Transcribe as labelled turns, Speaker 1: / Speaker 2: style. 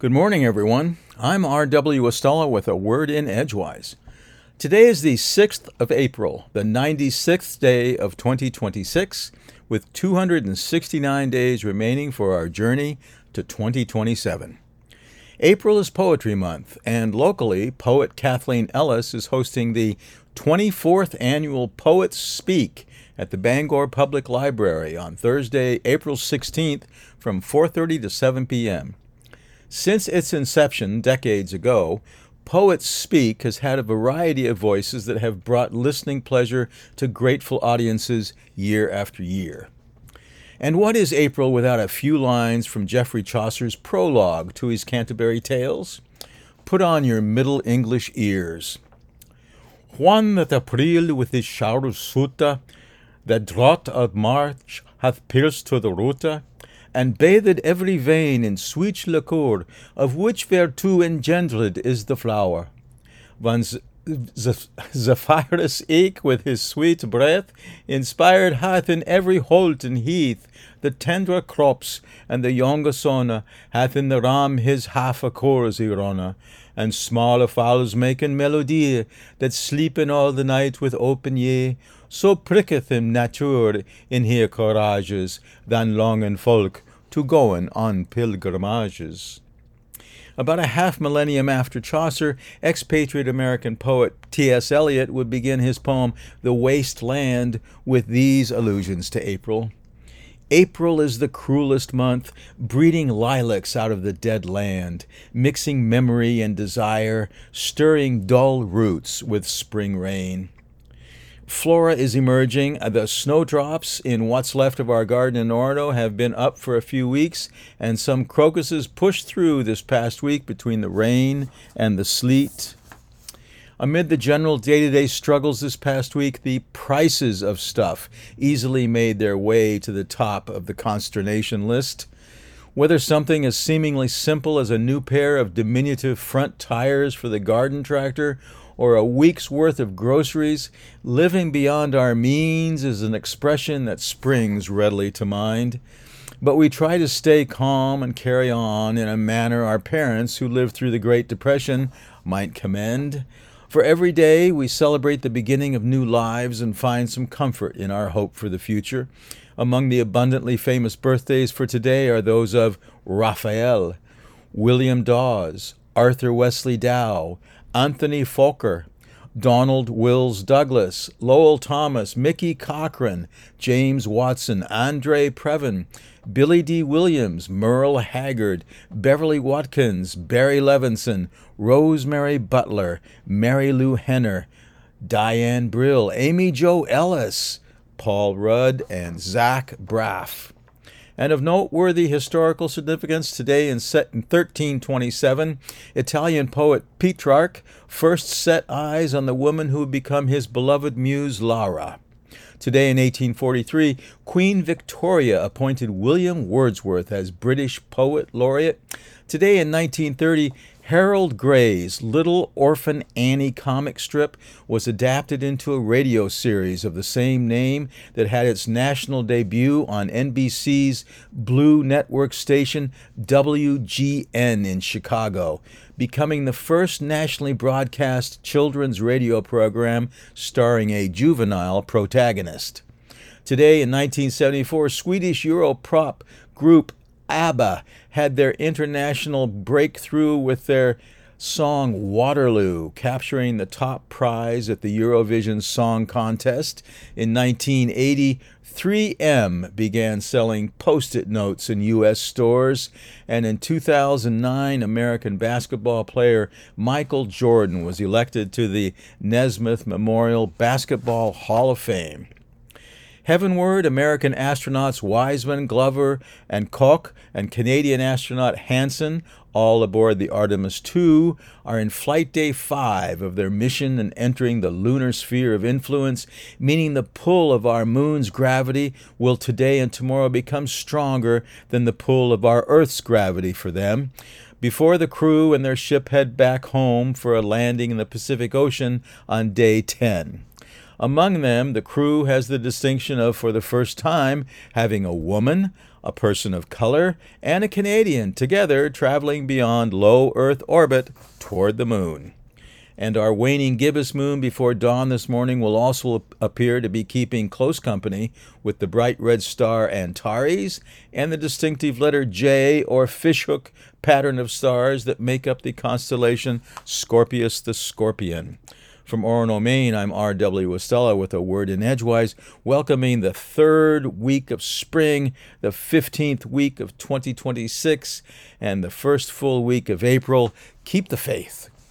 Speaker 1: Good morning, everyone. I'm R.W. Estella with a word in Edgewise. Today is the 6th of April, the 96th day of 2026, with 269 days remaining for our journey to 2027. April is Poetry Month, and locally, poet Kathleen Ellis is hosting the 24th Annual Poets Speak at the Bangor Public Library on Thursday, April 16th from 4:30 to 7 p.m. Since its inception decades ago, Poets Speak has had a variety of voices that have brought listening pleasure to grateful audiences year after year. And what is April without a few lines from Geoffrey Chaucer's prologue to his Canterbury Tales? Put on your Middle English ears. Juan that April with his showers soota, that drought of March hath pierced to the roota, and bathed every vein in sweet liquor, of which thereto engendered is the flower. When Zephyrus eke with his sweet breath inspired hath in every holt and heath the tender crops, and the younger sona hath in the ram his half a chorus irona, and smaller fowls making melody that sleeping all the night with open ye, so pricketh him nature in here courages than longing folk to goin on pilgrimages. About a half millennium after Chaucer, expatriate American poet T.S. Eliot would begin his poem The Waste Land with these allusions to April. April is the cruelest month, breeding lilacs out of the dead land, mixing memory and desire, stirring dull roots with spring rain. Flora is emerging. The snowdrops in what's left of our garden in Orono have been up for a few weeks, and some crocuses pushed through this past week between the rain and the sleet. Amid the general day-to-day struggles this past week, the prices of stuff easily made their way to the top of the consternation list. Whether something as seemingly simple as a new pair of diminutive front tires for the garden tractor or a week's worth of groceries, living beyond our means is an expression that springs readily to mind. But we try to stay calm and carry on in a manner our parents who lived through the Great Depression might commend. For every day we celebrate the beginning of new lives and find some comfort in our hope for the future. Among the abundantly famous birthdays for today are those of Raphael, William Dawes, Arthur Wesley Dow, Anthony Fokker, Donald Wills Douglas, Lowell Thomas, Mickey Cochran, James Watson, Andre Previn, Billy D. Williams, Merle Haggard, Beverly Watkins, Barry Levinson, Rosemary Butler, Mary Lou Henner, Diane Brill, Amy Jo Ellis, Paul Rudd, and Zach Braff. And of noteworthy historical significance, today in 1327, Italian poet Petrarch first set eyes on the woman who would become his beloved muse Lara. Today in 1843, Queen Victoria appointed William Wordsworth as British Poet Laureate. Today in 1930, Harold Gray's Little Orphan Annie comic strip was adapted into a radio series of the same name that had its national debut on NBC's Blue Network station WGN in Chicago, becoming the first nationally broadcast children's radio program starring a juvenile protagonist. Today in 1974, Swedish Europop group ABBA had their international breakthrough with their song Waterloo, capturing the top prize at the Eurovision Song Contest. In 1980, 3M began selling Post-it notes in U.S. stores, and in 2009, American basketball player Michael Jordan was elected to the Naismith Memorial Basketball Hall of Fame. Heavenward, American astronauts Wiseman, Glover, and Koch, and Canadian astronaut Hansen, all aboard the Artemis II, are in Flight Day 5 of their mission and entering the lunar sphere of influence, meaning the pull of our moon's gravity will today and tomorrow become stronger than the pull of our Earth's gravity for them. Before the crew and their ship head back home for a landing in the Pacific Ocean on Day 10. Among them, the crew has the distinction of, for the first time, having a woman, a person of color, and a Canadian, together traveling beyond low Earth orbit toward the moon. And our waning gibbous moon before dawn this morning will also appear to be keeping close company with the bright red star Antares and the distinctive letter J or fishhook pattern of stars that make up the constellation Scorpius the Scorpion. From Orono, Maine, I'm R.W. Estella with a word in Edgewise, welcoming the third week of spring, the 15th week of 2026, and the first full week of April. Keep the faith.